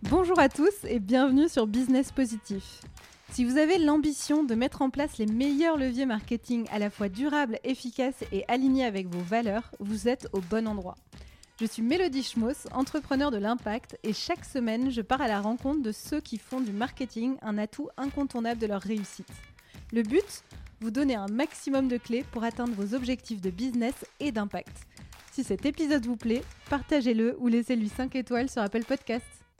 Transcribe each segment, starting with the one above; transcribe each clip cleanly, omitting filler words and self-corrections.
Bonjour à tous et bienvenue sur Business Positif. Si vous avez l'ambition de mettre en place les meilleurs leviers marketing à la fois durables, efficaces et alignés avec vos valeurs, vous êtes au bon endroit. Je suis Mélodie Schmoss, entrepreneur de l'impact et chaque semaine, je pars à la rencontre de ceux qui font du marketing un atout incontournable de leur réussite. Le but ? Vous donner un maximum de clés pour atteindre vos objectifs de business et d'impact. Si cet épisode vous plaît, partagez-le ou laissez-lui 5 étoiles sur Apple Podcasts.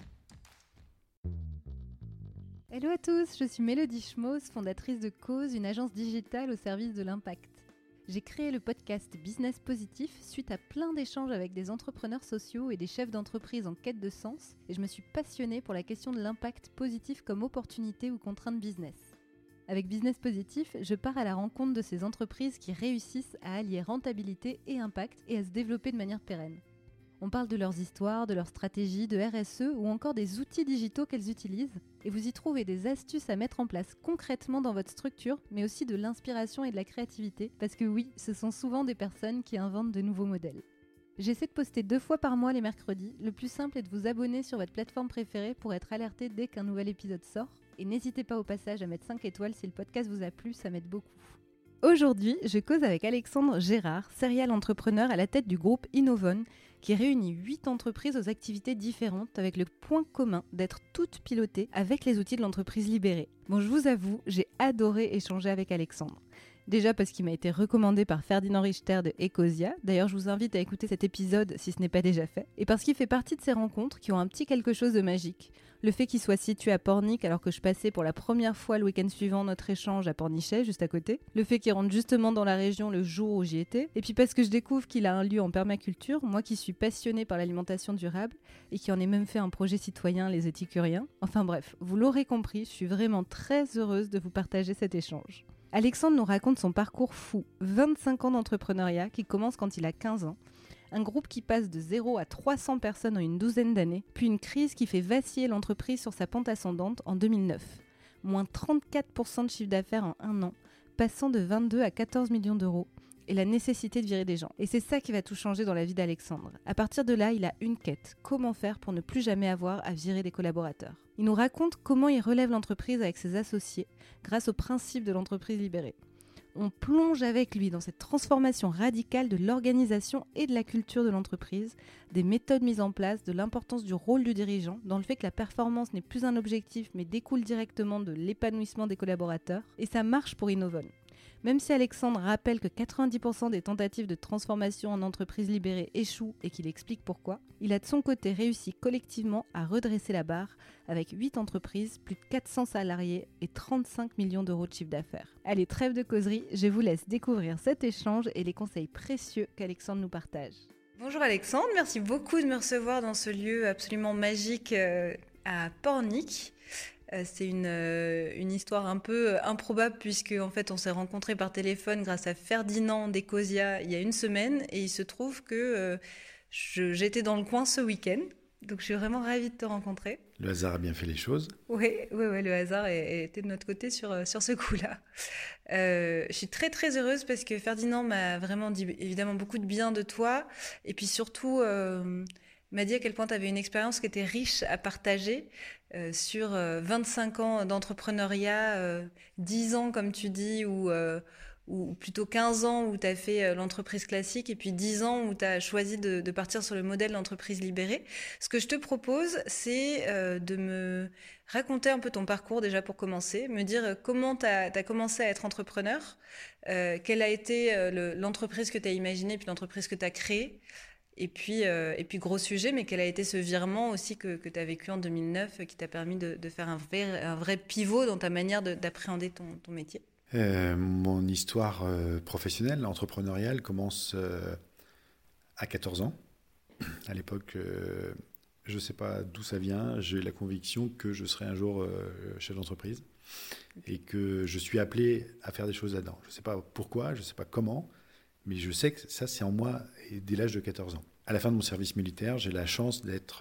Hello à tous, je suis Mélodie Schmoss, fondatrice de Cause, une agence digitale au service de l'impact. J'ai créé le podcast Business Positif suite à plein d'échanges avec des entrepreneurs sociaux et des chefs d'entreprise en quête de sens et je me suis passionnée pour la question de l'impact positif comme opportunité ou contrainte business. Avec Business Positif, je pars à la rencontre de ces entreprises qui réussissent à allier rentabilité et impact et à se développer de manière pérenne. On parle de leurs histoires, de leurs stratégies, de RSE ou encore des outils digitaux qu'elles utilisent. Et vous y trouvez des astuces à mettre en place concrètement dans votre structure, mais aussi de l'inspiration et de la créativité. Parce que oui, ce sont souvent des personnes qui inventent de nouveaux modèles. J'essaie de poster 2 fois par mois les mercredis. Le plus simple est de vous abonner sur votre plateforme préférée pour être alerté dès qu'un nouvel épisode sort. Et n'hésitez pas au passage à mettre 5 étoiles si le podcast vous a plu, ça m'aide beaucoup. Aujourd'hui, je cause avec Alexandre Gérard, serial entrepreneur à la tête du groupe Innovon, qui réunit 8 entreprises aux activités différentes avec le point commun d'être toutes pilotées avec les outils de l'entreprise libérée. Bon, je vous avoue, j'ai adoré échanger avec Alexandre. Déjà parce qu'il m'a été recommandé par Ferdinand Richter de Ecosia. D'ailleurs, je vous invite à écouter cet épisode si ce n'est pas déjà fait. Et parce qu'il fait partie de ces rencontres qui ont un petit quelque chose de magique. Le fait qu'il soit situé à Pornic alors que je passais pour la première fois le week-end suivant notre échange à Pornichet, juste à côté. Le fait qu'il rentre justement dans la région le jour où j'y étais. Et puis parce que je découvre qu'il a un lieu en permaculture, moi qui suis passionnée par l'alimentation durable et qui en ai même fait un projet citoyen, les Éthicuriens. Enfin bref, vous l'aurez compris, je suis vraiment très heureuse de vous partager cet échange. Alexandre nous raconte son parcours fou, 25 ans d'entrepreneuriat qui commence quand il a 15 ans, un groupe qui passe de 0 à 300 personnes en une douzaine d'années, puis une crise qui fait vaciller l'entreprise sur sa pente ascendante en 2009. Moins 34% de chiffre d'affaires en un an, passant de 22 à 14 millions d'euros, et la nécessité de virer des gens. Et c'est ça qui va tout changer dans la vie d'Alexandre. À partir de là, il a une quête, comment faire pour ne plus jamais avoir à virer des collaborateurs. Il nous raconte comment il relève l'entreprise avec ses associés grâce au principe de l'entreprise libérée. On plonge avec lui dans cette transformation radicale de l'organisation et de la culture de l'entreprise, des méthodes mises en place, de l'importance du rôle du dirigeant, dans le fait que la performance n'est plus un objectif mais découle directement de l'épanouissement des collaborateurs. Et ça marche pour Innovon. Même si Alexandre rappelle que 90% des tentatives de transformation en entreprise libérée échouent et qu'il explique pourquoi, il a de son côté réussi collectivement à redresser la barre avec 8 entreprises, plus de 400 salariés et 35 millions d'euros de chiffre d'affaires. Allez, trêve de causerie, je vous laisse découvrir cet échange et les conseils précieux qu'Alexandre nous partage. Bonjour Alexandre, merci beaucoup de me recevoir dans ce lieu absolument magique à Pornic. C'est une histoire un peu improbable puisque en fait on s'est rencontrés par téléphone grâce à Ferdinand d'Ecosia il y a une semaine et il se trouve que j'étais dans le coin ce week-end, donc je suis vraiment ravie de te rencontrer. Le hasard a bien fait les choses. Oui, le hasard était de notre côté sur ce coup-là. Je suis très très heureuse parce que Ferdinand m'a vraiment dit évidemment beaucoup de bien de toi et puis surtout m'a dit à quel point tu avais une expérience qui était riche à partager sur 25 ans d'entrepreneuriat, 10 ans comme tu dis, ou plutôt 15 ans où tu as fait l'entreprise classique et puis 10 ans où tu as choisi de partir sur le modèle d'entreprise libérée. Ce que je te propose, c'est de me raconter un peu ton parcours déjà pour commencer, me dire comment tu as commencé à être entrepreneur, quelle a été l'entreprise que tu as imaginée puis l'entreprise que tu as créée. Et puis, gros sujet, mais quel a été ce virement aussi que tu as vécu en 2009 qui t'a permis de faire un vrai pivot dans ta manière d'appréhender ton métier? Mon histoire professionnelle, entrepreneuriale, commence à 14 ans. À l'époque, je ne sais pas d'où ça vient, j'ai la conviction que je serai un jour chef d'entreprise et que je suis appelé à faire des choses là-dedans. Je ne sais pas pourquoi, je ne sais pas comment, mais je sais que ça, c'est en moi dès l'âge de 14 ans. À la fin de mon service militaire, j'ai la chance d'être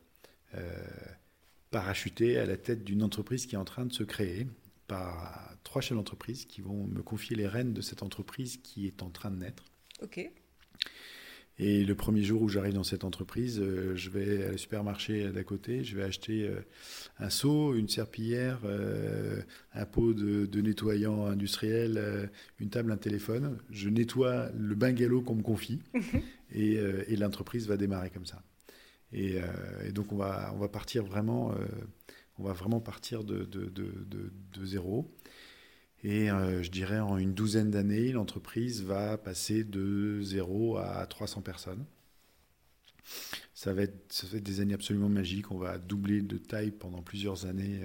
parachuté à la tête d'une entreprise qui est en train de se créer par 3 chefs d'entreprise qui vont me confier les rênes de cette entreprise qui est en train de naître. Ok. Et le premier jour où j'arrive dans cette entreprise, je vais au supermarché d'à côté, je vais acheter un seau, une serpillière, un pot de nettoyant industriel, une table, un téléphone. Je nettoie le bungalow qu'on me confie et l'entreprise va démarrer comme ça. Et donc on va partir vraiment, partir de zéro. Et je dirais en une douzaine d'années, l'entreprise va passer de 0 à 300 personnes. Ça va être des années absolument magiques. On va doubler de taille pendant plusieurs années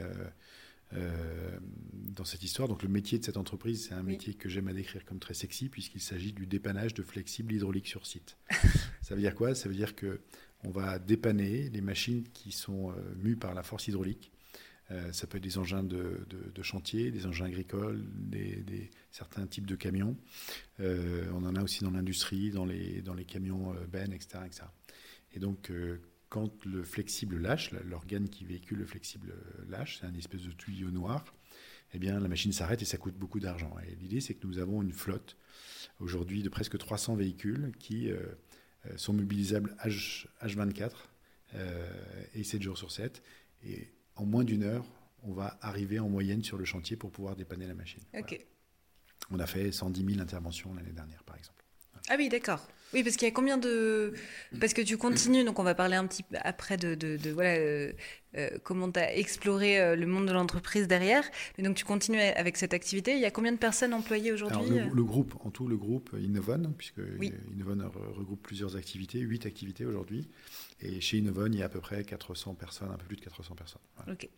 dans cette histoire. Donc le métier de cette entreprise, c'est un métier que j'aime à décrire comme très sexy, puisqu'il s'agit du dépannage de flexibles hydrauliques sur site. Ça veut dire quoi ? Ça veut dire qu'on va dépanner les machines qui sont mues par la force hydraulique. Ça peut être des engins de chantier, des engins agricoles, certains types de camions. On en a aussi dans l'industrie, dans les camions bennes, etc., etc. Et donc, quand le flexible lâche, l'organe qui véhicule le flexible lâche, c'est un espèce de tuyau noir, eh bien, la machine s'arrête et ça coûte beaucoup d'argent. Et l'idée, c'est que nous avons une flotte aujourd'hui de presque 300 véhicules qui sont mobilisables H24 et 7 jours sur 7. Et en moins d'une heure, on va arriver en moyenne sur le chantier pour pouvoir dépanner la machine. Ok. Voilà. On a fait 110 000 interventions l'année dernière, par exemple. Voilà. Ah oui, d'accord. Oui, parce qu'il y a combien de... Parce que tu continues, donc on va parler un petit peu après comment tu as exploré le monde de l'entreprise derrière. Mais donc tu continues avec cette activité. Il y a combien de personnes employées aujourd'hui ? Alors, le groupe Innovon, puisque Innovon regroupe plusieurs activités, 8 activités aujourd'hui. Et chez Innovon, il y a à peu près 400 personnes, un peu plus de 400 personnes. Voilà. Ok.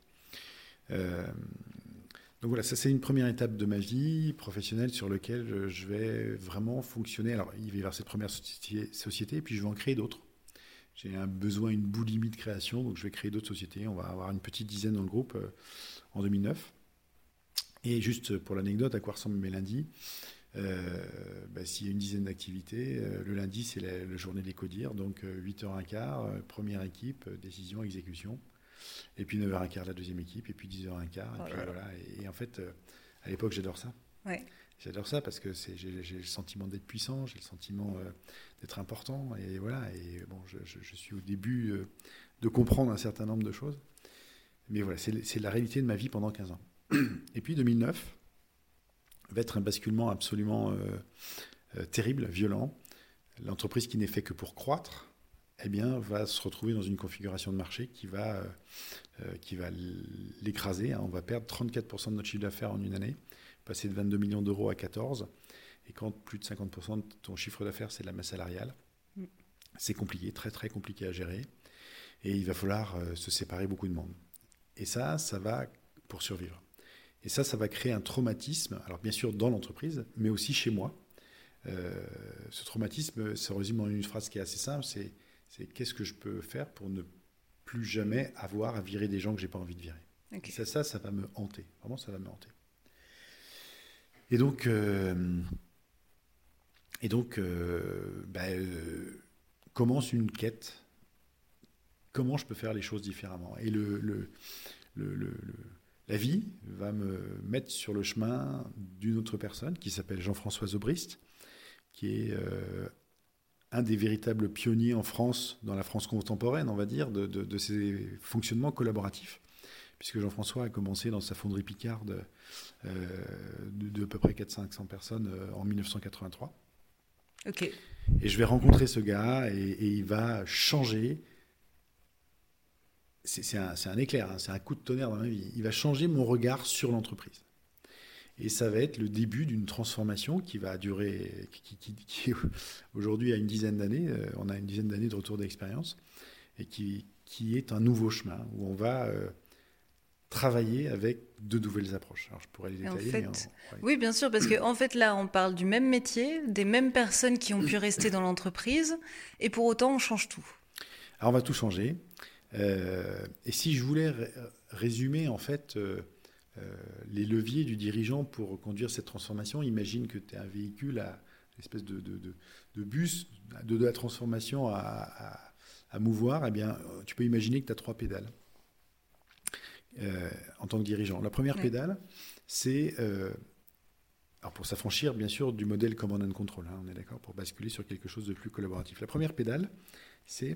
Donc voilà, ça c'est une première étape de ma vie professionnelle sur laquelle je vais vraiment fonctionner. Alors il va y avoir cette première société et puis je vais en créer d'autres. J'ai un besoin, une boulimie de création, donc je vais créer d'autres sociétés. On va avoir une petite dizaine dans le groupe en 2009. Et juste pour l'anecdote, à quoi ressemblent mes lundis ? S'il y a une dizaine d'activités, le lundi c'est la journée des CODIR, donc 8h15, première équipe, décision, exécution. Et puis 9h15 la deuxième équipe, et puis 10h15. Voilà. Et en fait, à l'époque, j'adore ça. Ouais. J'adore ça parce que j'ai le sentiment d'être puissant, j'ai le sentiment d'être important. Et voilà. Et bon, je suis au début de comprendre un certain nombre de choses. Mais voilà, c'est la réalité de ma vie pendant 15 ans. Et puis 2009 va être un basculement absolument terrible, violent. L'entreprise qui n'est fait que pour croître, eh bien, va se retrouver dans une configuration de marché qui va l'écraser. On va perdre 34% de notre chiffre d'affaires en une année, passer de 22 millions d'euros à 14. Et quand plus de 50% de ton chiffre d'affaires, c'est la masse salariale, c'est compliqué, très très compliqué à gérer. Et il va falloir se séparer beaucoup de monde. Et ça va pour survivre. Et ça va créer un traumatisme, alors bien sûr dans l'entreprise, mais aussi chez moi. Ce traumatisme se résume en une phrase qui est assez simple, c'est qu'est-ce que je peux faire pour ne plus jamais avoir à virer des gens que je n'ai pas envie de virer. Okay. Et ça va me hanter. Vraiment, ça va me hanter. Et donc commence une quête. Comment je peux faire les choses différemment ? Et la vie va me mettre sur le chemin d'une autre personne qui s'appelle Jean-François Zobrist, qui est un des véritables pionniers en France, dans la France contemporaine, on va dire, de ces fonctionnements collaboratifs. Puisque Jean-François a commencé dans sa fonderie Picarde de à peu près 400-500 personnes en 1983. Ok. Et je vais rencontrer ce gars et il va changer. C'est un éclair, hein, c'est un coup de tonnerre dans ma vie. Il va changer mon regard sur l'entreprise. Et ça va être le début d'une transformation qui va durer, qui aujourd'hui a une dizaine d'années. On a une dizaine d'années de retour d'expérience et qui est un nouveau chemin où on va travailler avec de nouvelles approches. Alors je pourrais les détailler. En fait, oui, bien sûr, parce qu'en fait là, on parle du même métier, des mêmes personnes qui ont pu rester dans l'entreprise, et pour autant, on change tout. Alors on va tout changer. Et si je voulais résumer en fait les leviers du dirigeant pour conduire cette transformation, imagine que tu es un véhicule, une espèce de bus de la transformation à mouvoir. Eh bien, tu peux imaginer que tu as 3 pédales en tant que dirigeant. La première pédale, c'est Alors pour s'affranchir, bien sûr, du modèle command and control, on est d'accord, pour basculer sur quelque chose de plus collaboratif. La première pédale, c'est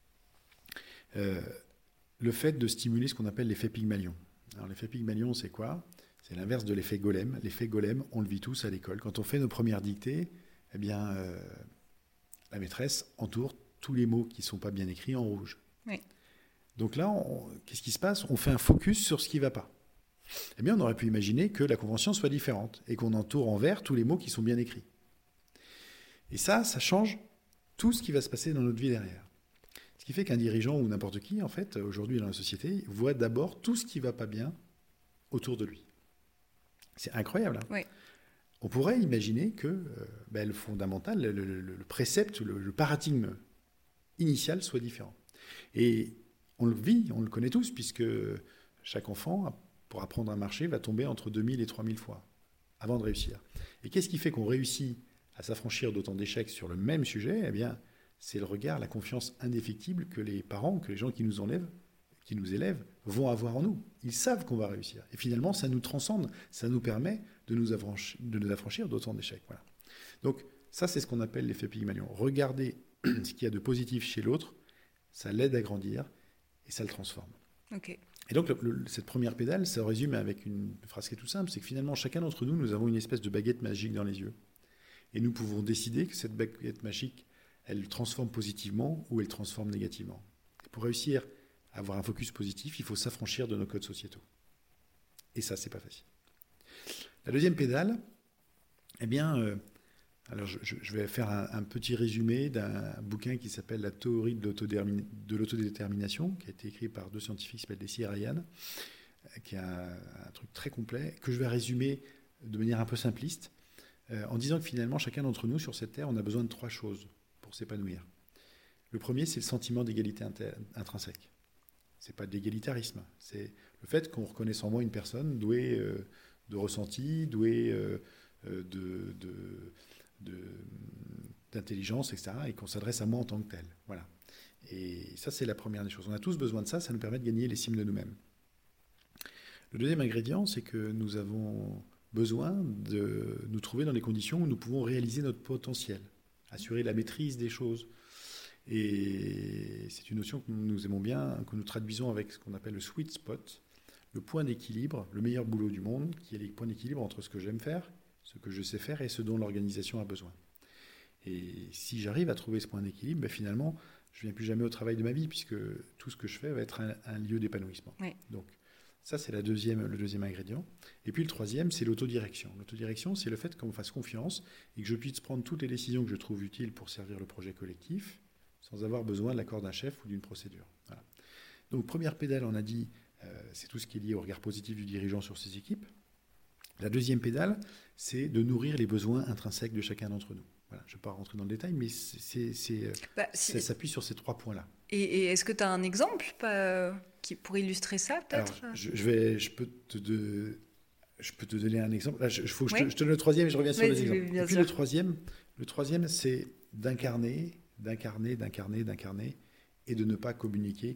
le fait de stimuler ce qu'on appelle l'effet Pygmalion. Alors l'effet Pygmalion, c'est quoi ? C'est l'inverse de l'effet Golem. L'effet Golem, on le vit tous à l'école. Quand on fait nos premières dictées, eh bien, la maîtresse entoure tous les mots qui ne sont pas bien écrits en rouge. Oui. Donc là, qu'est-ce qui se passe ? On fait un focus sur ce qui ne va pas. Eh bien, on aurait pu imaginer que la convention soit différente et qu'on entoure en vert tous les mots qui sont bien écrits. Et ça change tout ce qui va se passer dans notre vie derrière. Ce qui fait qu'un dirigeant ou n'importe qui, en fait, aujourd'hui dans la société, voit d'abord tout ce qui ne va pas bien autour de lui. C'est incroyable. Hein ? Oui. On pourrait imaginer que le fondamental, le précepte, le paradigme initial soit différent. Et on le vit, on le connaît tous, puisque chaque enfant, pour apprendre à marcher, va tomber entre 2000 et 3000 fois avant de réussir. Et qu'est-ce qui fait qu'on réussit à s'affranchir d'autant d'échecs sur le même sujet ? Eh bien, c'est le regard, la confiance indéfectible que les parents, que les gens qui nous élèvent, vont avoir en nous. Ils savent qu'on va réussir. Et finalement, ça nous transcende, ça nous permet de nous affranchir d'autant d'échecs. Voilà. Donc, ça, c'est ce qu'on appelle l'effet Pygmalion. Regarder ce qu'il y a de positif chez l'autre, ça l'aide à grandir et ça le transforme. Ok. Et donc, cette première pédale, ça résume avec une phrase qui est toute simple, c'est que finalement, chacun d'entre nous, nous avons une espèce de baguette magique dans les yeux. Et nous pouvons décider que cette baguette magique, elle transforme positivement ou elle transforme négativement. Et pour réussir à avoir un focus positif, il faut s'affranchir de nos codes sociétaux. Et ça, c'est pas facile. La deuxième pédale, eh bien, alors je vais faire un petit résumé d'un bouquin qui s'appelle La théorie de l'autodétermination, qui a été écrit par deux scientifiques qui s'appellent Deci et Ryan, qui est un truc très complet, que je vais résumer de manière un peu simpliste, en disant que finalement, chacun d'entre nous sur cette terre, on a besoin de 3 choses pour s'épanouir. Le premier, c'est le sentiment d'égalité intrinsèque. C'est pas de l'égalitarisme, c'est le fait qu'on reconnaisse en moi une personne douée de ressenti, douée d'intelligence, etc., et qu'on s'adresse à moi en tant que tel. Voilà. Et ça, c'est la première des choses. On a tous besoin de ça, ça nous permet de gagner l'estime de nous-mêmes. Le deuxième ingrédient, c'est que nous avons besoin de nous trouver dans les conditions où nous pouvons réaliser notre potentiel, assurer la maîtrise des choses. Et c'est une notion que nous aimons bien, que nous traduisons avec ce qu'on appelle le sweet spot, le point d'équilibre, le meilleur boulot du monde, qui est le point d'équilibre entre ce que j'aime faire, ce que je sais faire et ce dont l'organisation a besoin. Et si j'arrive à trouver ce point d'équilibre, finalement, je ne viens plus jamais au travail de ma vie, puisque tout ce que je fais va être un lieu d'épanouissement. Oui. Donc, ça, c'est le deuxième ingrédient. Et puis le troisième, c'est l'autodirection. L'autodirection, c'est le fait qu'on me fasse confiance et que je puisse prendre toutes les décisions que je trouve utiles pour servir le projet collectif, sans avoir besoin de l'accord d'un chef ou d'une procédure. Voilà. Donc, première pédale, on a dit, c'est tout ce qui est lié au regard positif du dirigeant sur ses équipes. La deuxième pédale, c'est de nourrir les besoins intrinsèques de chacun d'entre nous. Voilà, je ne vais pas rentrer dans le détail, mais ça s'appuie sur ces 3 points-là. Et est-ce que tu as un exemple pour illustrer ça, peut-être ? Alors, je peux te donner un exemple. Là, je te donne le troisième et je reviens sur les exemples. Et puis le troisième, c'est d'incarner et de ne pas communiquer.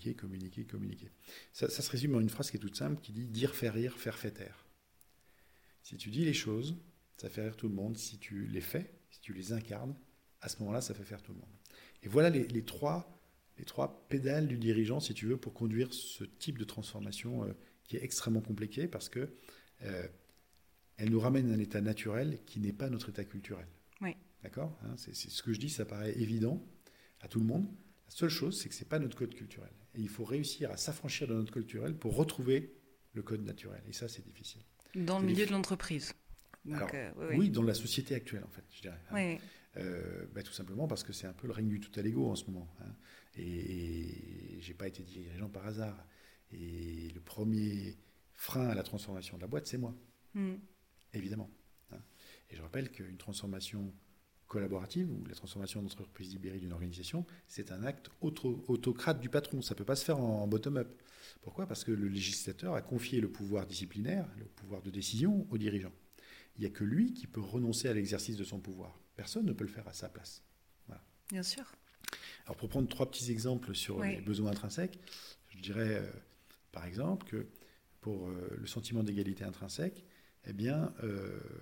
Ça se résume en une phrase qui est toute simple, qui dit « dire, faire rire, faire fait taire ». Si tu dis les choses, ça fait rire tout le monde. Si tu les fais, si tu les incarnes, à ce moment-là, ça fait faire tout le monde. Et voilà les trois pédales du dirigeant, si tu veux, pour conduire ce type de transformation qui est extrêmement compliqué parce que elle nous ramène à un état naturel qui n'est pas notre état culturel. Oui. D'accord ? C'est ce que je dis, ça paraît évident à tout le monde. La seule chose, c'est que ce n'est pas notre code culturel. Et il faut réussir à s'affranchir de notre code culturel pour retrouver le code naturel. Et ça, c'est difficile. Dans le milieu de l'entreprise. Donc, oui, dans la société actuelle, en fait, je dirais. Oui. Tout simplement parce que c'est un peu le règne du tout à l'ego en ce moment. Et je n'ai pas été dirigeant par hasard. Et le premier frein à la transformation de la boîte, c'est moi. Évidemment. Et je rappelle qu'une transformation collaborative ou la transformation d'entreprise libérée d'une organisation, c'est un acte autocrate du patron. Ça ne peut pas se faire en bottom-up. Pourquoi ? Parce que le législateur a confié le pouvoir disciplinaire, le pouvoir de décision au dirigeant. Il n'y a que lui qui peut renoncer à l'exercice de son pouvoir. Personne ne peut le faire à sa place. Voilà. Bien sûr. Alors pour prendre 3 petits exemples sur les besoins intrinsèques, je dirais par exemple que pour le sentiment d'égalité intrinsèque, eh bien,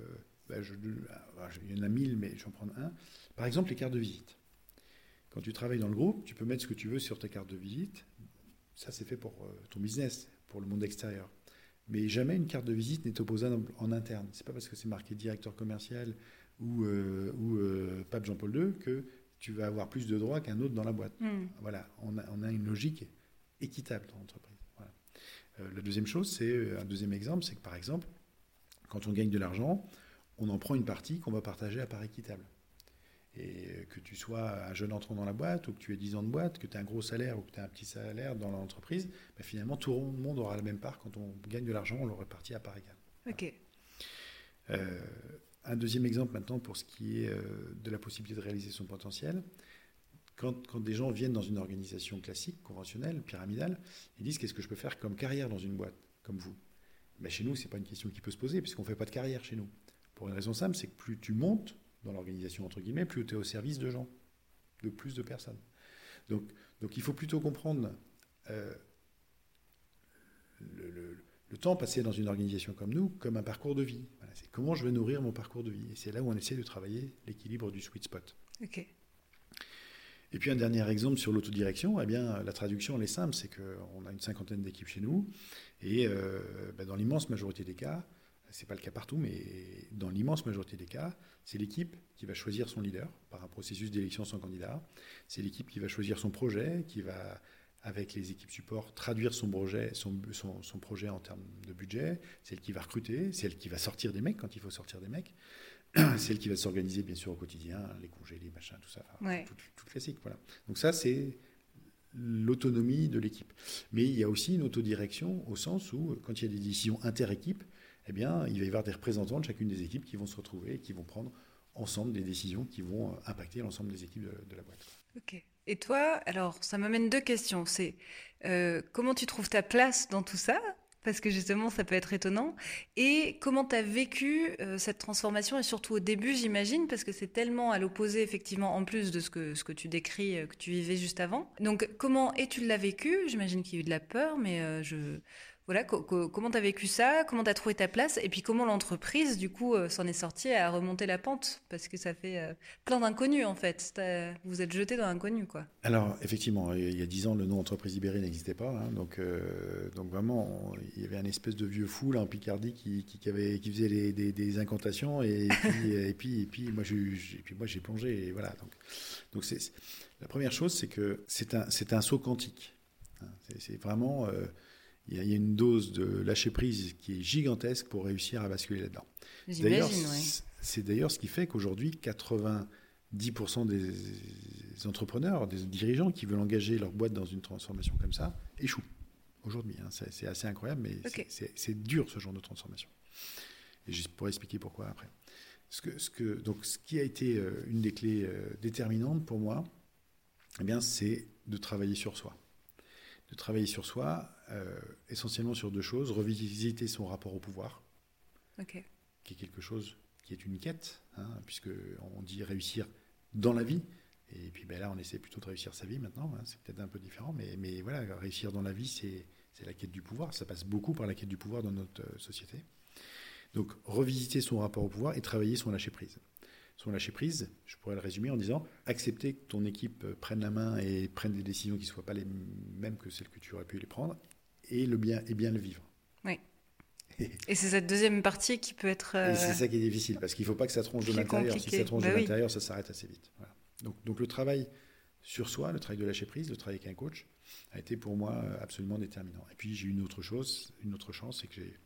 il y en a 1000, mais je vais en prendre un. Par exemple, les cartes de visite. Quand tu travailles dans le groupe, tu peux mettre ce que tu veux sur ta carte de visite. Ça, c'est fait pour ton business, pour le monde extérieur. Mais jamais une carte de visite n'est opposable en interne. C'est pas parce que c'est marqué directeur commercial ou pape Jean-Paul II que tu vas avoir plus de droits qu'un autre dans la boîte. Voilà, on a une logique équitable dans l'entreprise. Voilà. La deuxième chose, un deuxième exemple, c'est que par exemple, quand on gagne de l'argent, on en prend une partie qu'on va partager à part équitable. Et que tu sois un jeune entrant dans la boîte, ou que tu aies 10 ans de boîte, que tu aies un gros salaire ou que tu aies un petit salaire dans l'entreprise, finalement, tout le monde aura la même part. Quand on gagne de l'argent, on le répartit à part égale. Ok. Un deuxième exemple maintenant pour ce qui est de la possibilité de réaliser son potentiel. Quand des gens viennent dans une organisation classique, conventionnelle, pyramidale, ils disent qu'est-ce que je peux faire comme carrière dans une boîte, comme vous. Chez nous, ce n'est pas une question qui peut se poser, puisqu'on ne fait pas de carrière chez nous. Pour une raison simple, c'est que plus tu montes dans l'organisation, entre guillemets, plus tu es au service de gens, de plus de personnes. Donc il faut plutôt comprendre le temps passé dans une organisation comme nous comme un parcours de vie. Voilà, c'est comment je vais nourrir mon parcours de vie. Et c'est là où on essaie de travailler l'équilibre du sweet spot. Ok. Et puis un dernier exemple sur l'autodirection, la traduction elle est simple, c'est qu'on a une 50aine d'équipes chez nous, et dans l'immense majorité des cas, c'est pas le cas partout, mais dans l'immense majorité des cas, c'est l'équipe qui va choisir son leader par un processus d'élection sans candidat. C'est l'équipe qui va choisir son projet, qui va, avec les équipes support, traduire son projet en termes de budget. C'est elle qui va recruter, c'est elle qui va sortir des mecs quand il faut sortir des mecs. C'est elle qui va s'organiser, bien sûr, au quotidien, les congés, les machins, tout ça. Tout classique, voilà. Donc ça, c'est l'autonomie de l'équipe. Mais il y a aussi une autodirection au sens où, quand il y a des décisions inter-équipes, il va y avoir des représentants de chacune des équipes qui vont se retrouver et qui vont prendre ensemble des décisions qui vont impacter l'ensemble des équipes de la boîte. Ok. Et toi, alors, ça m'amène deux questions. C'est comment tu trouves ta place dans tout ça ? Parce que justement, ça peut être étonnant. Et comment tu as vécu cette transformation, et surtout au début, j'imagine, parce que c'est tellement à l'opposé, effectivement, en plus de ce que tu décris, que tu vivais juste avant. Donc, comment tu l'as vécu ? J'imagine qu'il y a eu de la peur, mais voilà, comment tu as vécu ça ? Comment tu as trouvé ta place ? Et puis, comment l'entreprise, du coup, s'en est sortie à remonter la pente ? Parce que ça fait plein d'inconnus, en fait. Vous êtes jeté dans l'inconnu, quoi. Alors, effectivement, il y a 10 ans, le nom entreprise libérée n'existait pas. Hein, donc vraiment, il y avait un espèce de vieux fou là, en Picardie qui faisait des incantations. Et puis moi, j'ai plongé. Et voilà. Donc la première chose, c'est que c'est un saut quantique. Hein, c'est vraiment... il y a une dose de lâcher-prise qui est gigantesque pour réussir à basculer là-dedans. J'imagine, oui. C'est d'ailleurs ce qui fait qu'aujourd'hui, 90% des entrepreneurs, des dirigeants qui veulent engager leur boîte dans une transformation comme ça, échouent aujourd'hui. Hein. C'est assez incroyable, mais Okay. c'est dur ce genre de transformation. Et je pourrais expliquer pourquoi après. Donc, ce qui a été une des clés déterminantes pour moi, c'est de travailler sur soi. De travailler sur soi, essentiellement sur deux choses. Revisiter son rapport au pouvoir, Ok. qui est quelque chose qui est une quête, hein, puisqu'on dit réussir dans la vie. Et puis là, on essaie plutôt de réussir sa vie maintenant. Hein, c'est peut-être un peu différent, mais voilà, réussir dans la vie, c'est la quête du pouvoir. Ça passe beaucoup par la quête du pouvoir dans notre société. Donc, revisiter son rapport au pouvoir et travailler son lâcher-prise. Son lâcher-prise, je pourrais le résumer en disant accepter que ton équipe prenne la main et prenne des décisions qui ne soient pas les mêmes que celles que tu aurais pu les prendre, et bien le vivre. Oui. Et c'est cette deuxième partie qui peut être... Et c'est ça qui est difficile, parce qu'il ne faut pas que ça tronche de l'intérieur. Compliqué. Si ça tronche de l'intérieur, ça s'arrête assez vite. Voilà. Donc le travail sur soi, le travail de lâcher-prise, le travail avec un coach, a été pour moi absolument déterminant. Et puis j'ai eu une autre chance, c'est que j'ai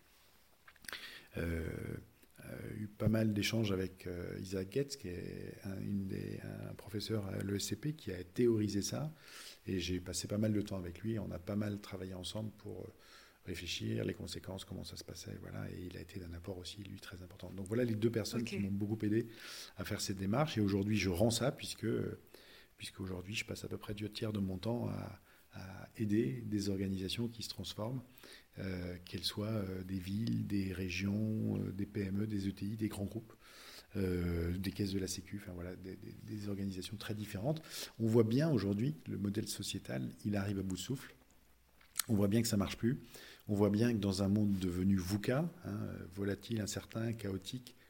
eu pas mal d'échanges avec Isaac Getz, qui est un professeur à l'ESCP qui a théorisé ça. Et j'ai passé pas mal de temps avec lui. On a pas mal travaillé ensemble pour réfléchir les conséquences, comment ça se passait. Voilà. Et il a été d'un apport aussi, lui, très important. Donc voilà les deux personnes qui m'ont beaucoup aidé à faire cette démarche. Et aujourd'hui, je rends ça, puisque aujourd'hui, je passe à peu près 2/3 de mon temps à aider des organisations qui se transforment, qu'elles soient des villes, des régions, des PME, des ETI, des grands groupes, des caisses de la Sécu, enfin voilà, des organisations très différentes. On voit bien aujourd'hui que le modèle sociétal, il arrive à bout de souffle. On voit bien que ça ne marche plus. On voit bien que dans un monde devenu VUCA, volatile, incertain, chaotique,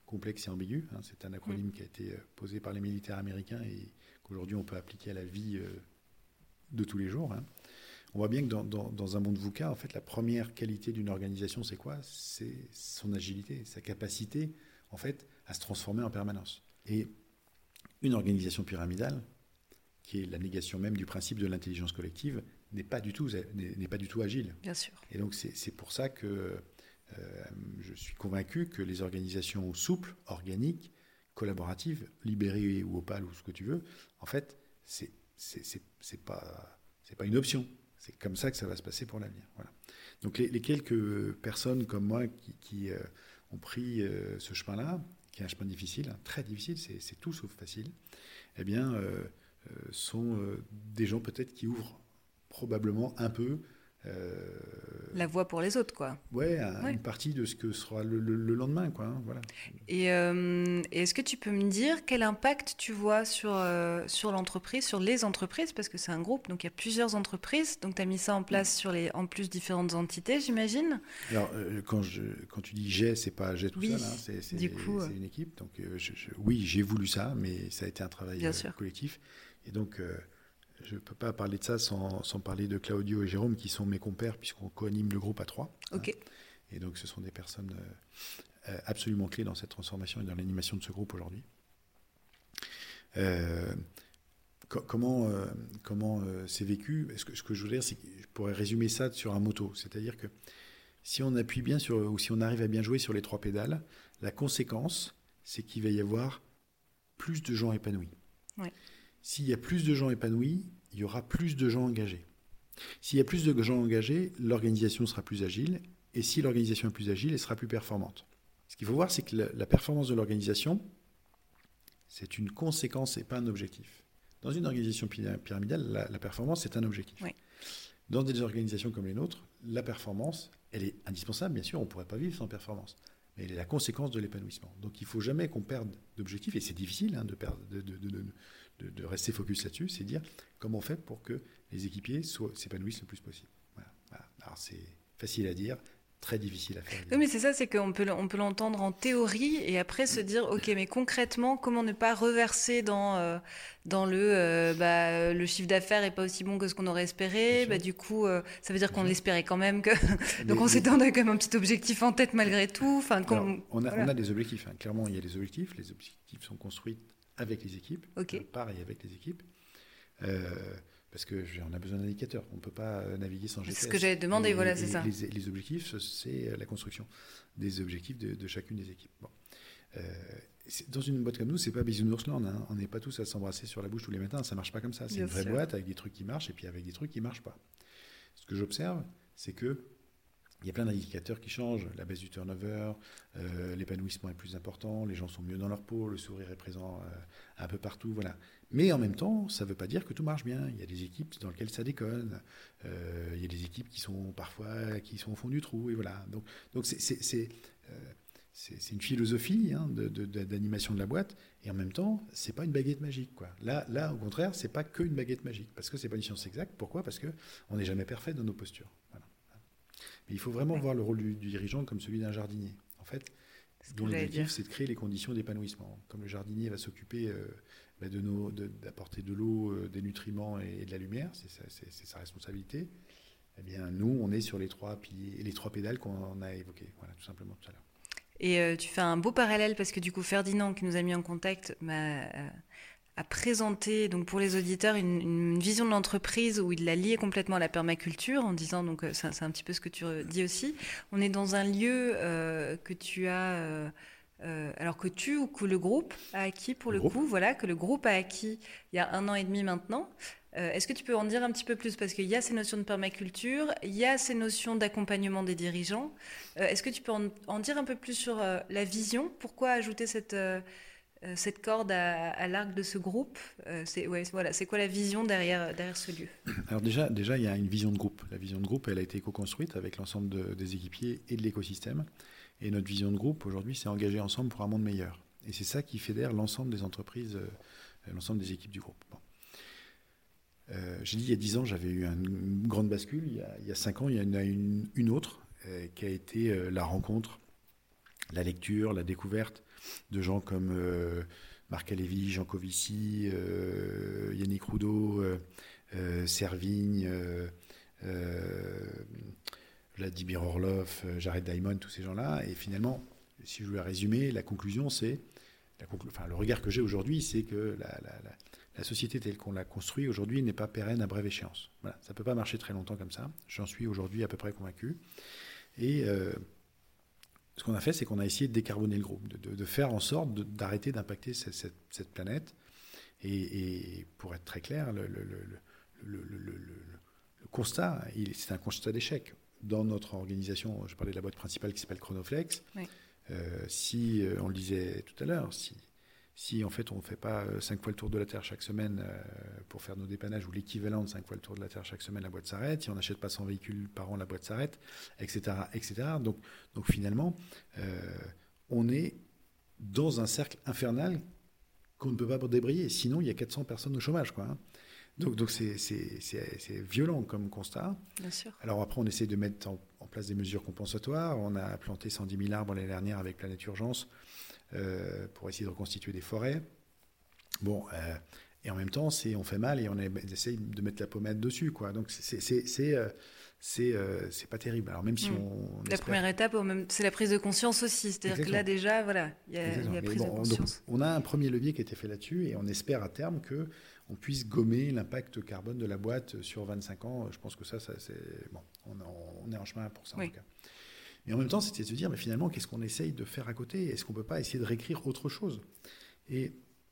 complexe et ambigu. C'est un acronyme qui a été posé par les militaires américains et qu'aujourd'hui on peut appliquer à la vie de tous les jours. On voit bien que dans un monde VUCA, en fait, la première qualité d'une organisation, c'est quoi? C'est son agilité, sa capacité, en fait, à se transformer en permanence. Et une organisation pyramidale, qui est la négation même du principe de l'intelligence collective, n'est pas du tout agile. Bien sûr. Et donc, c'est pour ça que je suis convaincu que les organisations souples, organiques, collaboratives, libérées ou opales ou ce que tu veux, en fait, c'est pas une option. C'est comme ça que ça va se passer pour l'avenir. Voilà. Donc les quelques personnes comme moi qui ont pris ce chemin-là, qui est un chemin difficile, très difficile, c'est tout sauf facile, eh bien, sont des gens peut-être qui ouvrent probablement un peu la voie pour les autres, quoi. Ouais, une partie de ce que sera le lendemain, quoi. Voilà. Et est-ce que tu peux me dire quel impact tu vois sur l'entreprise, sur les entreprises, parce que c'est un groupe, donc il y a plusieurs entreprises, donc tu as mis ça en place sur en plus différentes entités, j'imagine. Alors, quand tu dis j'ai, c'est pas j'ai tout seul, c'est une équipe. Donc, oui, j'ai voulu ça, mais ça a été un travail collectif. Et donc, je ne peux pas parler de ça sans parler de Claudio et Jérôme, qui sont mes compères, puisqu'on co-anime le groupe à 3. Ok. Et donc, ce sont des personnes absolument clés dans cette transformation et dans l'animation de ce groupe aujourd'hui. Comment c'est vécu? Ce que je voudrais dire, c'est que je pourrais résumer ça sur un motto. C'est-à-dire que si on appuie bien ou si on arrive à bien jouer sur les 3 pédales, la conséquence, c'est qu'il va y avoir plus de gens épanouis. Ouais. S'il y a plus de gens épanouis, il y aura plus de gens engagés. S'il y a plus de gens engagés, l'organisation sera plus agile. Et si l'organisation est plus agile, elle sera plus performante. Ce qu'il faut voir, c'est que la performance de l'organisation, c'est une conséquence et pas un objectif. Dans une organisation pyramidale, la performance, c'est un objectif. Oui. Dans des organisations comme les nôtres, la performance, elle est indispensable. Bien sûr, on ne pourrait pas vivre sans performance. Mais elle est la conséquence de l'épanouissement. Donc, il ne faut jamais qu'on perde d'objectif. Et c'est difficile de rester focus là-dessus. C'est dire comment on fait pour que les équipiers s'épanouissent le plus possible. Voilà. Alors, c'est facile à dire, très difficile à faire. Oui, mais c'est ça, c'est qu'on peut l'entendre en théorie et après se dire, ok, mais concrètement, comment ne pas reverser dans le chiffre d'affaires n'est pas aussi bon que ce qu'on aurait espéré. Du coup, ça veut dire qu'on l'espérait quand même. Donc on s'était quand même un petit objectif en tête malgré tout. On a des objectifs. Clairement, il y a des objectifs. Les objectifs sont construits avec les équipes, par et avec les équipes. Parce qu'on a besoin d'indicateurs. On ne peut pas naviguer sans GPS. C'est ce que j'avais demandé, c'est ça. Les objectifs, c'est la construction des objectifs de chacune des équipes. Bon. Dans une boîte comme nous, c'est pas Bisounours-land. On n'est pas tous à s'embrasser sur la bouche tous les matins. Ça ne marche pas comme ça. C'est une vraie boîte avec des trucs qui marchent et puis avec des trucs qui ne marchent pas. Ce que j'observe, c'est qu'il y a plein d'indicateurs qui changent. La baisse du turnover, l'épanouissement est plus important, les gens sont mieux dans leur peau, le sourire est présent un peu partout. Voilà. Mais en même temps, ça ne veut pas dire que tout marche bien. Il y a des équipes dans lesquelles ça déconne. Il y a des équipes qui sont parfois au fond du trou. Et voilà. Donc c'est une philosophie d'animation de la boîte. Et en même temps, ce n'est pas une baguette magique, quoi. Là, au contraire, ce n'est pas qu'une baguette magique. Parce que ce n'est pas une science exacte. Pourquoi? Parce qu'on n'est jamais parfait dans nos postures. Voilà. Mais il faut vraiment voir le rôle du dirigeant comme celui d'un jardinier. En fait, dont l'objectif, c'est de créer les conditions d'épanouissement. Comme le jardinier va s'occuper d'apporter de l'eau, des nutriments et de la lumière, c'est sa responsabilité. Eh bien, nous, on est sur les 3 piliers, les 3 pédales qu'on a évoquées, voilà, tout simplement tout à l'heure. Et tu fais un beau parallèle parce que du coup, Ferdinand, qui nous a mis en contact, a présenté donc pour les auditeurs une vision de l'entreprise où il l'a liée complètement à la permaculture en disant, donc c'est un petit peu ce que tu dis aussi, on est dans un lieu que tu as... alors que tu ou que le groupe a acquis pour le coup, voilà, que le groupe a acquis il y a 1 an et demi maintenant. Est-ce que tu peux en dire un petit peu plus? Parce qu'il y a ces notions de permaculture, il y a ces notions d'accompagnement des dirigeants. Est-ce que tu peux en dire un peu plus sur la vision? Pourquoi ajouter cette corde à l'arc de ce groupe? C'est quoi la vision derrière ce lieu? Alors déjà, il y a une vision de groupe. La vision de groupe, elle a été co-construite avec l'ensemble des équipiers et de l'écosystème. Et notre vision de groupe, aujourd'hui, c'est engager ensemble pour un monde meilleur. Et c'est ça qui fédère l'ensemble des entreprises, l'ensemble des équipes du groupe. Bon. J'ai dit, il y a 10 ans, j'avais eu une grande bascule. Il y a 5 ans, il y en a une autre qui a été la rencontre la lecture, la découverte de gens comme Marc Alévi, Jean Covici, Yannick Roudot, Servigne, Vladimir Orlov, Jared Diamond, tous ces gens-là. Et finalement, si je veux résumer, la conclusion, c'est... le regard que j'ai aujourd'hui, c'est que la société telle qu'on l'a construite aujourd'hui n'est pas pérenne à brève échéance. Voilà, ça ne peut pas marcher très longtemps comme ça. J'en suis aujourd'hui à peu près convaincu. Et ce qu'on a fait, c'est qu'on a essayé de décarboner le groupe, de faire en sorte d'arrêter d'impacter cette planète. Et pour être très clair, le constat, c'est un constat d'échec. Dans notre organisation, je parlais de la boîte principale qui s'appelle Chronoflex. Oui. Si, on le disait tout à l'heure, si en fait on ne fait pas 5 fois le tour de la Terre chaque semaine pour faire nos dépannages, ou l'équivalent de 5 fois le tour de la Terre chaque semaine, la boîte s'arrête. Si on n'achète pas 100 véhicules par an, la boîte s'arrête, etc. etc. Donc finalement, on est dans un cercle infernal qu'on ne peut pas débrayer. Sinon, il y a 400 personnes au chômage, quoi, hein. Donc c'est violent comme constat. Bien sûr. Alors après, on essaie de mettre en place des mesures compensatoires. On a planté 110 000 arbres l'année dernière avec Planète Urgence pour essayer de reconstituer des forêts. Bon, et en même temps, on fait mal et on essaye de mettre la pommade dessus, quoi. Donc c'est pas terrible. Alors même si la première étape, c'est la prise de conscience aussi. C'est-à-dire que là déjà, voilà, il y a prise de conscience. Donc, on a un premier levier qui a été fait là-dessus et on espère à terme que on puisse gommer l'impact carbone de la boîte sur 25 ans. Je pense que ça c'est... Bon, on est en chemin pour ça, en tout cas. Mais en même temps, c'était de se dire, mais finalement, qu'est-ce qu'on essaye de faire à côté ? Est-ce qu'on ne peut pas essayer de réécrire autre chose ? Et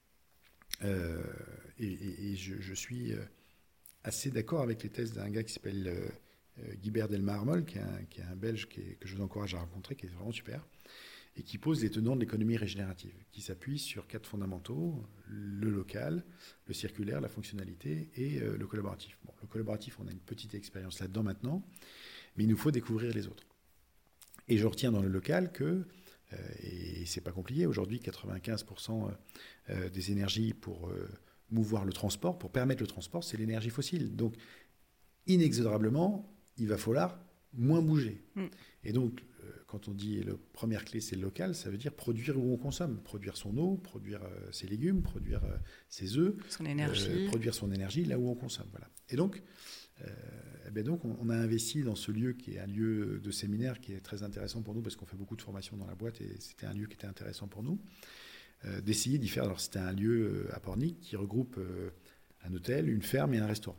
je suis assez d'accord avec les thèses d'un gars qui s'appelle Guibert Delmar-Moll, qui est un Belge que je vous encourage à rencontrer, qui est vraiment super, et qui pose les tenants de l'économie régénérative, qui s'appuie sur 4 fondamentaux: le local, le circulaire, la fonctionnalité et le collaboratif. Bon, le collaboratif, on a une petite expérience là-dedans maintenant, mais il nous faut découvrir les autres. Et je retiens dans le local que, et c'est pas compliqué, aujourd'hui 95% des énergies pour mouvoir le transport, pour permettre le transport, c'est l'énergie fossile. Donc, inexorablement, il va falloir moins bouger. Et donc, quand on dit la première clé, c'est le local, ça veut dire produire où on consomme. Produire son eau, produire ses légumes, produire ses œufs. Son énergie. Produire son énergie là où on consomme. Voilà. Et donc, on a investi dans ce lieu qui est un lieu de séminaire qui est très intéressant pour nous parce qu'on fait beaucoup de formations dans la boîte et c'était un lieu qui était intéressant pour nous. D'essayer d'y faire. Alors, c'était un lieu à Pornic qui regroupe un hôtel, une ferme et un restaurant.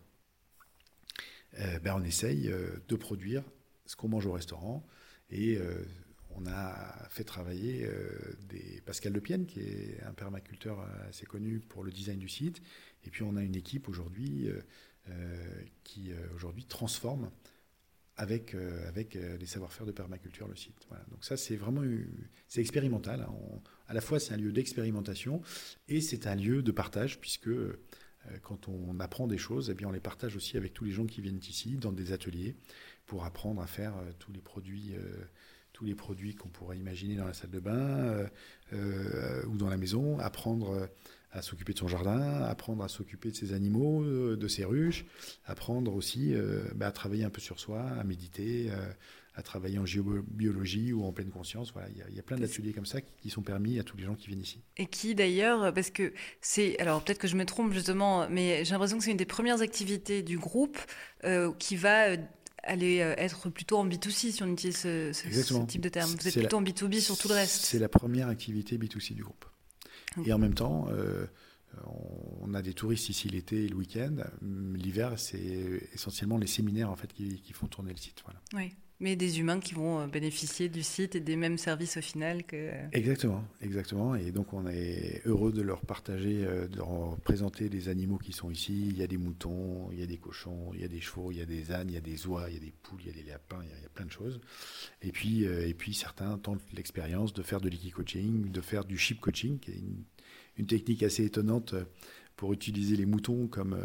On essaye de produire ce qu'on mange au restaurant. Et on a fait travailler Pascal Lepienne, qui est un permaculteur assez connu pour le design du site. Et puis on a une équipe aujourd'hui qui aujourd'hui transforme avec les savoir-faire de permaculture le site. Voilà. Donc ça, c'est vraiment c'est expérimental, hein. À la fois, c'est un lieu d'expérimentation et c'est un lieu de partage, puisque quand on apprend des choses, eh bien, on les partage aussi avec tous les gens qui viennent ici, dans des ateliers, pour apprendre à faire tous les produits qu'on pourrait imaginer dans la salle de bain ou dans la maison, apprendre à s'occuper de son jardin, apprendre à s'occuper de ses animaux, de ses ruches, apprendre aussi à travailler un peu sur soi, à méditer, à travailler en géobiologie ou en pleine conscience. Voilà, il y a plein d'ateliers comme ça qui sont permis à tous les gens qui viennent ici. Et qui d'ailleurs, parce que c'est, alors peut-être que je me trompe justement, mais j'ai l'impression que c'est une des premières activités du groupe qui va aller être plutôt en B2C si on utilise ce type de terme. Vous êtes plutôt en B2B sur tout le reste. C'est la première activité B2C du groupe. Et en même temps, on a des touristes ici l'été et le week-end. L'hiver, c'est essentiellement les séminaires en fait, qui font tourner le site. Voilà. Oui, mais des humains qui vont bénéficier du site et des mêmes services au final que... Exactement. Et donc, on est heureux de leur partager, de leur présenter les animaux qui sont ici. Il y a des moutons, il y a des cochons, il y a des chevaux, il y a des ânes, il y a des oies, il y a des poules, il y a des lapins, il y a plein de choses. Et puis certains tentent l'expérience de faire de l'equi-coaching, de faire du sheep coaching, qui est une technique assez étonnante pour utiliser les moutons comme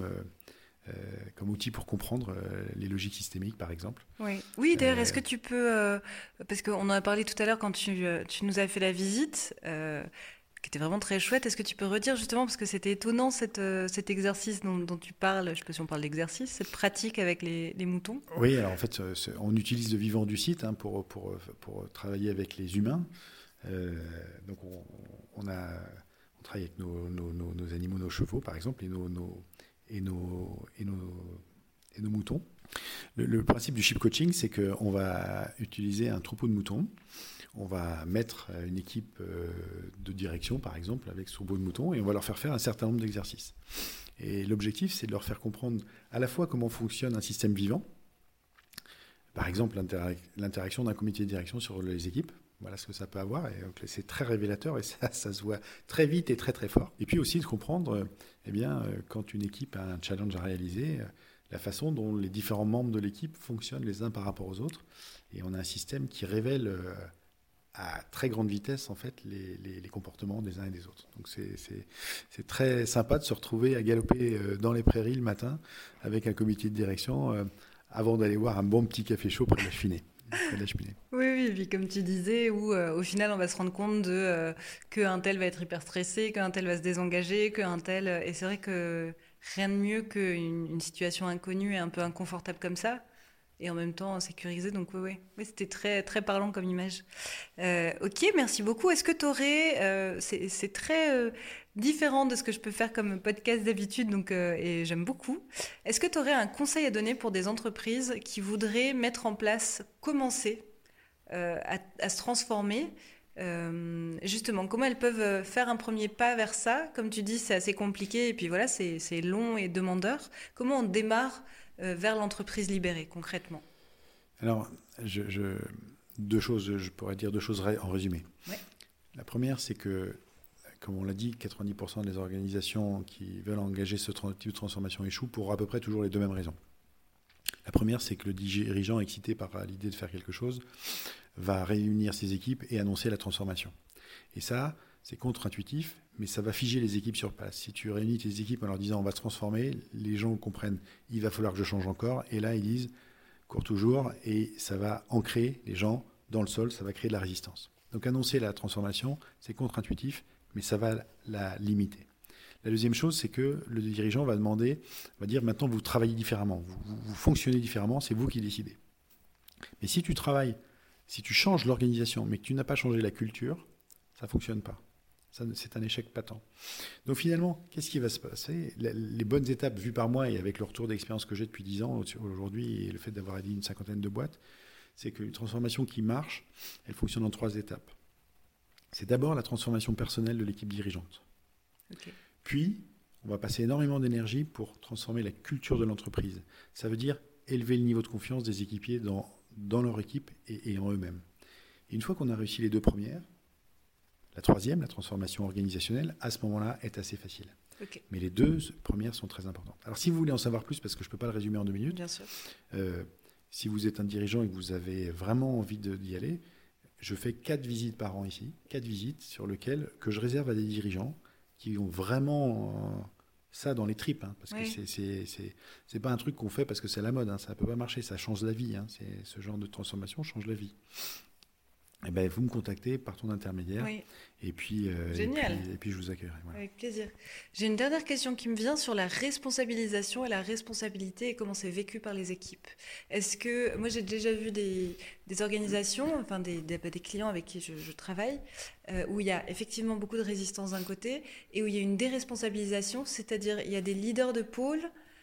outil pour comprendre les logiques systémiques, par exemple. Oui, d'ailleurs, est-ce que tu peux... parce qu'on en a parlé tout à l'heure quand tu nous as fait la visite. qui était vraiment très chouette. Est-ce que tu peux redire justement, parce que c'était étonnant cet exercice dont tu parles, je ne sais pas si on parle d'exercice, cette pratique avec les moutons? Oui, alors en fait, on utilise le vivant du site pour travailler avec les humains. Donc on travaille avec nos animaux, nos chevaux par exemple, et nos moutons. Le principe du sheep coaching, c'est qu'on va utiliser un troupeau de moutons. On va mettre une équipe de direction, par exemple, avec ce troupeau de moutons, et on va leur faire un certain nombre d'exercices. Et l'objectif, c'est de leur faire comprendre à la fois comment fonctionne un système vivant, par exemple l'interaction d'un comité de direction sur les équipes. Voilà ce que ça peut avoir, et donc, c'est très révélateur, et ça se voit très vite et très très fort. Et puis aussi de comprendre, quand une équipe a un challenge à réaliser, la façon dont les différents membres de l'équipe fonctionnent les uns par rapport aux autres. Et on a un système qui révèle à très grande vitesse en fait les comportements des uns et des autres. Donc c'est très sympa de se retrouver à galoper dans les prairies le matin avec un comité de direction avant d'aller boire un bon petit café chaud près de la cheminée. Oui, et puis comme tu disais, où au final on va se rendre compte qu'un tel va être hyper stressé, qu'un tel va se désengager, qu'un tel... Et c'est vrai que rien de mieux qu'une situation inconnue et un peu inconfortable comme ça, et en même temps sécurisée. Donc oui, c'était très, très parlant comme image. Ok, merci beaucoup. Est-ce que tu aurais... c'est très différent de ce que je peux faire comme podcast d'habitude, donc, et j'aime beaucoup. Est-ce que tu aurais un conseil à donner pour des entreprises qui voudraient mettre en place, commencer à se transformer, justement, comment elles peuvent faire un premier pas vers ça? Comme tu dis, c'est assez compliqué et puis voilà, c'est long et demandeur. Comment on démarre vers l'entreprise libérée concrètement? Alors, deux choses, je pourrais dire deux choses en résumé. Ouais. La première, c'est que, comme on l'a dit, 90% des organisations qui veulent engager ce type de transformation échouent pour à peu près toujours les deux mêmes raisons. La première, c'est que le dirigeant, excité par l'idée de faire quelque chose, va réunir ses équipes et annoncer la transformation. Et ça, c'est contre-intuitif, mais ça va figer les équipes sur place. Si tu réunis tes équipes en leur disant on va se transformer, les gens comprennent, il va falloir que je change encore. Et là, ils disent cours toujours, et ça va ancrer les gens dans le sol, ça va créer de la résistance. Donc annoncer la transformation, c'est contre-intuitif, mais ça va la limiter. La deuxième chose, c'est que le dirigeant va dire maintenant vous travaillez différemment, vous fonctionnez différemment, c'est vous qui décidez. Mais si tu changes l'organisation, mais que tu n'as pas changé la culture, ça ne fonctionne pas. Ça, c'est un échec patent. Donc finalement, qu'est-ce qui va se passer? Les bonnes étapes vues par moi et avec le retour d'expérience que j'ai depuis 10 ans aujourd'hui et le fait d'avoir aidé une cinquantaine de boîtes, c'est qu'une transformation qui marche, elle fonctionne en 3 étapes. C'est d'abord la transformation personnelle de l'équipe dirigeante. Okay. Puis, on va passer énormément d'énergie pour transformer la culture de l'entreprise. Ça veut dire élever le niveau de confiance des équipiers dans leur équipe et en eux-mêmes. Et une fois qu'on a réussi les 2 premières, la troisième, la transformation organisationnelle, à ce moment-là, est assez facile. Okay. Mais les 2 premières sont très importantes. Alors, si vous voulez en savoir plus, parce que je ne peux pas le résumer en 2 minutes, bien sûr. Si vous êtes un dirigeant et que vous avez vraiment envie d'y aller, je fais 4 visites par an ici, 4 visites que je réserve à des dirigeants qui ont vraiment ça dans les tripes, parce que c'est pas un truc qu'on fait parce que c'est la mode, ça peut pas marcher, ça change la vie, ce genre de transformation change la vie. Et ben vous me contactez par ton intermédiaire, oui. et puis génial. Et puis je vous accueillerai. Voilà. Avec plaisir. J'ai une dernière question qui me vient sur la responsabilisation et la responsabilité et comment c'est vécu par les équipes. Est-ce que moi j'ai déjà vu des organisations, enfin des clients avec qui je travaille, où il y a effectivement beaucoup de résistance d'un côté et où il y a une déresponsabilisation, c'est-à-dire il y a des leaders de pôle.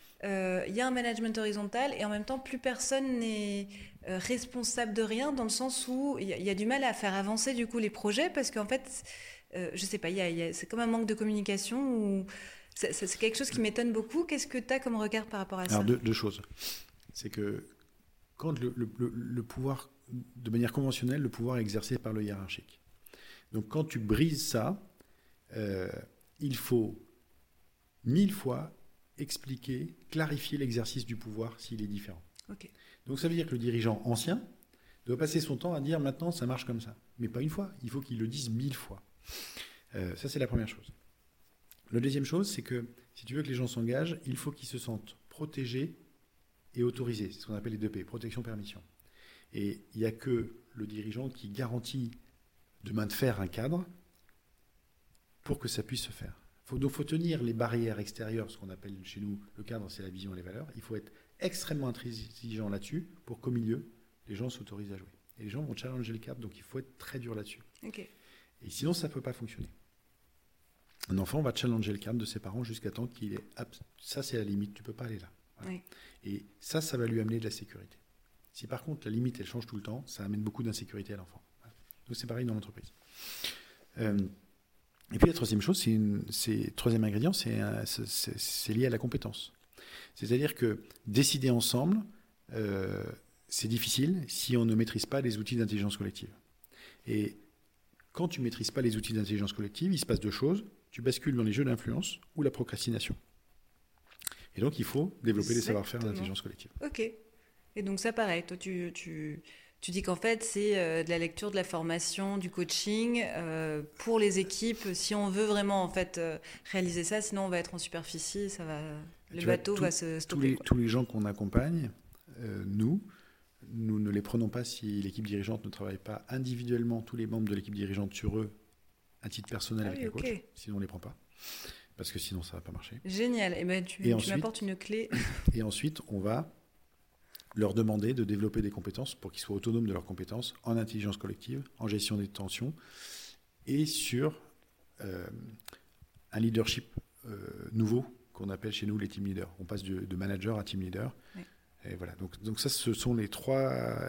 Il y a un management horizontal et en même temps plus personne n'est responsable de rien, dans le sens où il y a du mal à faire avancer du coup les projets parce qu'en fait je sais pas, c'est comme un manque de communication ou c'est quelque chose qui m'étonne beaucoup. Qu'est-ce que tu as comme regard par rapport à ça? Alors deux choses, c'est que quand le pouvoir, de manière conventionnelle, le pouvoir est exercé par le hiérarchique. Donc quand tu brises ça, il faut 1000 fois expliquer, clarifier l'exercice du pouvoir s'il est différent. Okay. Donc ça veut dire que le dirigeant ancien doit passer son temps à dire maintenant ça marche comme ça. Mais pas une fois, il faut qu'il le dise 1000 fois. Ça c'est la première chose. La deuxième chose, c'est que si tu veux que les gens s'engagent, il faut qu'ils se sentent protégés et autorisés. C'est ce qu'on appelle les 2P, protection, permission. Et il n'y a que le dirigeant qui garantit demain de faire un cadre pour que ça puisse se faire. Donc, il faut tenir les barrières extérieures, ce qu'on appelle chez nous le cadre, c'est la vision et les valeurs. Il faut être extrêmement intransigeant là-dessus pour qu'au milieu, les gens s'autorisent à jouer. Et les gens vont challenger le cadre, donc il faut être très dur là-dessus. Okay. Et sinon, ça ne peut pas fonctionner. Un enfant va challenger le cadre de ses parents jusqu'à temps qu'il est... Ça, c'est la limite, tu ne peux pas aller là. Voilà. Oui. Et ça va lui amener de la sécurité. Si par contre, la limite, elle change tout le temps, ça amène beaucoup d'insécurité à l'enfant. Voilà. Donc c'est pareil dans l'entreprise. Et puis la troisième chose, troisième ingrédient, c'est lié à la compétence. C'est-à-dire que décider ensemble, c'est difficile si on ne maîtrise pas les outils d'intelligence collective. Et quand tu ne maîtrises pas les outils d'intelligence collective, il se passe deux choses. Tu bascules dans les jeux d'influence ou la procrastination. Et donc, il faut développer les savoir-faire d'intelligence collective. Ok. Et donc ça, pareil, toi, tu dis qu'en fait, c'est de la lecture, de la formation, du coaching pour les équipes. Si on veut vraiment en fait réaliser ça, sinon on va être en superficie, le bateau va se stopper. Tous les gens qu'on accompagne, nous ne les prenons pas si l'équipe dirigeante ne travaille pas individuellement, tous les membres de l'équipe dirigeante sur eux, à titre personnel avec un coach. Sinon, on ne les prend pas. Parce que sinon, ça ne va pas marcher. Génial. Et ben, tu m'apportes une clé. Et ensuite, on va leur demander de développer des compétences pour qu'ils soient autonomes de leurs compétences en intelligence collective, en gestion des tensions et sur un leadership nouveau qu'on appelle chez nous les team leaders. On passe de manager à team leader. Oui. Et voilà. Donc ça, ce sont les trois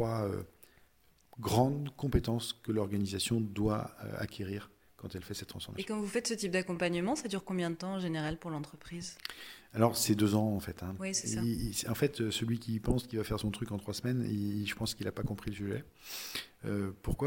grandes compétences que l'organisation doit acquérir quand elle fait cette transformation. Et quand vous faites ce type d'accompagnement, ça dure combien de temps en général pour l'entreprise ? Alors, c'est 2 ans en fait. Oui, c'est ça. En fait, celui qui pense qu'il va faire son truc en 3 semaines, je pense qu'il n'a pas compris le sujet. Pourquoi ?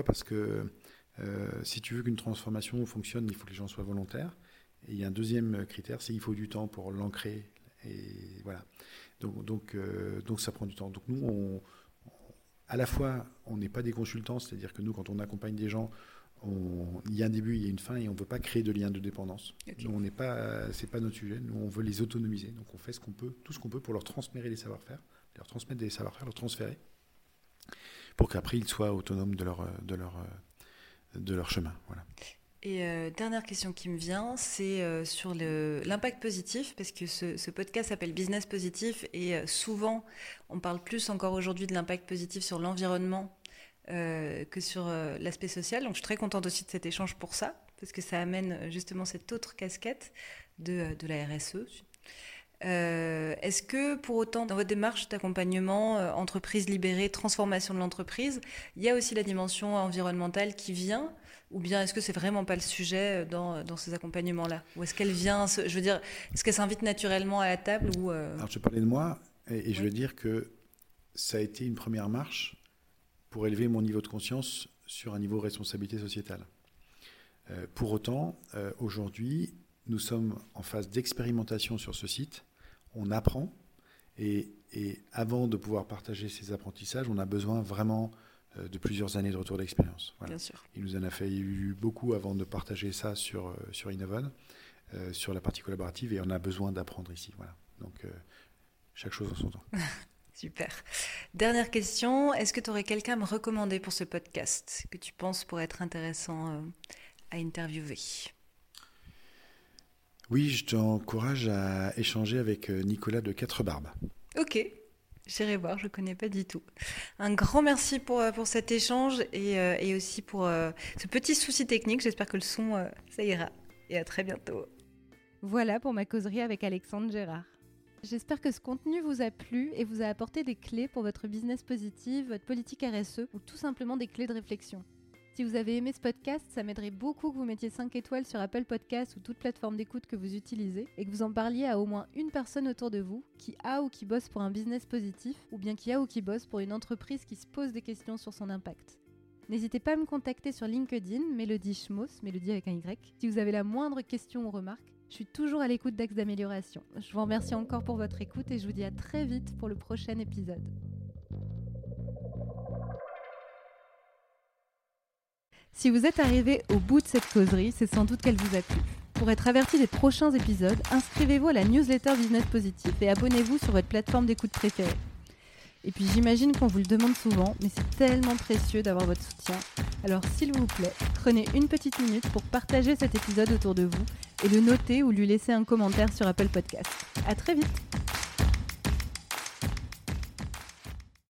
Parce que si tu veux qu'une transformation fonctionne, il faut que les gens soient volontaires. Et il y a un deuxième critère, c'est qu'il faut du temps pour l'ancrer. Et voilà. Donc ça prend du temps. Donc nous, à la fois, on n'est pas des consultants, c'est-à-dire que nous, quand on accompagne des gens, il y a un début, il y a une fin, et on ne veut pas créer de lien de dépendance. Okay. Nous, c'est pas notre sujet. Nous, on veut les autonomiser. Donc on fait tout ce qu'on peut pour leur transmettre les savoir-faire, leur transmettre des savoir-faire, leur transférer, pour qu'après ils soient autonomes de leur chemin. Voilà. Et dernière question qui me vient, c'est sur l'impact positif, parce que ce podcast s'appelle Business Positif, et souvent, on parle plus encore aujourd'hui de l'impact positif sur l'environnement que sur l'aspect social. Donc je suis très contente aussi de cet échange pour ça, parce que ça amène justement cette autre casquette de la RSE. Est-ce que pour autant, dans votre démarche d'accompagnement, entreprise libérée, transformation de l'entreprise, il y a aussi la dimension environnementale qui vient ? Ou bien est-ce que c'est vraiment pas le sujet dans ces accompagnements-là ? Ou est-ce qu'elle vient, je veux dire, est-ce qu'elle s'invite naturellement à la table ou Alors je parlais de moi et je veux dire que ça a été une première marche pour élever mon niveau de conscience sur un niveau de responsabilité sociétale. Pour autant, aujourd'hui, nous sommes en phase d'expérimentation sur ce site. On apprend et avant de pouvoir partager ces apprentissages, on a besoin vraiment de plusieurs années de retour d'expérience. Voilà. Bien sûr. Il nous en a fallu beaucoup avant de partager ça sur Innovon, sur la partie collaborative, et on a besoin d'apprendre ici. Voilà. Donc, chaque chose en son temps. Super. Dernière question, est-ce que tu aurais quelqu'un à me recommander pour ce podcast que tu penses pourrait être intéressant à interviewer ? Oui, je t'encourage à échanger avec Nicolas de Quatre Barbes. Ok. J'irai voir, je ne connais pas du tout. Un grand merci pour cet échange et aussi pour ce petit souci technique. J'espère que le son, ça ira. Et à très bientôt. Voilà pour ma causerie avec Alexandre Gérard. J'espère que ce contenu vous a plu et vous a apporté des clés pour votre business positif, votre politique RSE ou tout simplement des clés de réflexion. Si vous avez aimé ce podcast, ça m'aiderait beaucoup que vous mettiez 5 étoiles sur Apple Podcasts ou toute plateforme d'écoute que vous utilisez et que vous en parliez à au moins une personne autour de vous qui a ou qui bosse pour un business positif ou bien qui a ou qui bosse pour une entreprise qui se pose des questions sur son impact. N'hésitez pas à me contacter sur LinkedIn, Mélodie Schmoos, Mélodie avec un Y, si vous avez la moindre question ou remarque. Je suis toujours à l'écoute d'axes d'amélioration. Je vous remercie encore pour votre écoute et je vous dis à très vite pour le prochain épisode. Si vous êtes arrivé au bout de cette causerie, c'est sans doute qu'elle vous a plu. Pour être averti des prochains épisodes, inscrivez-vous à la newsletter Business Positif et abonnez-vous sur votre plateforme d'écoute préférée. Et puis j'imagine qu'on vous le demande souvent, mais c'est tellement précieux d'avoir votre soutien. Alors s'il vous plaît, prenez une petite minute pour partager cet épisode autour de vous et le noter ou lui laisser un commentaire sur Apple Podcast. À très vite!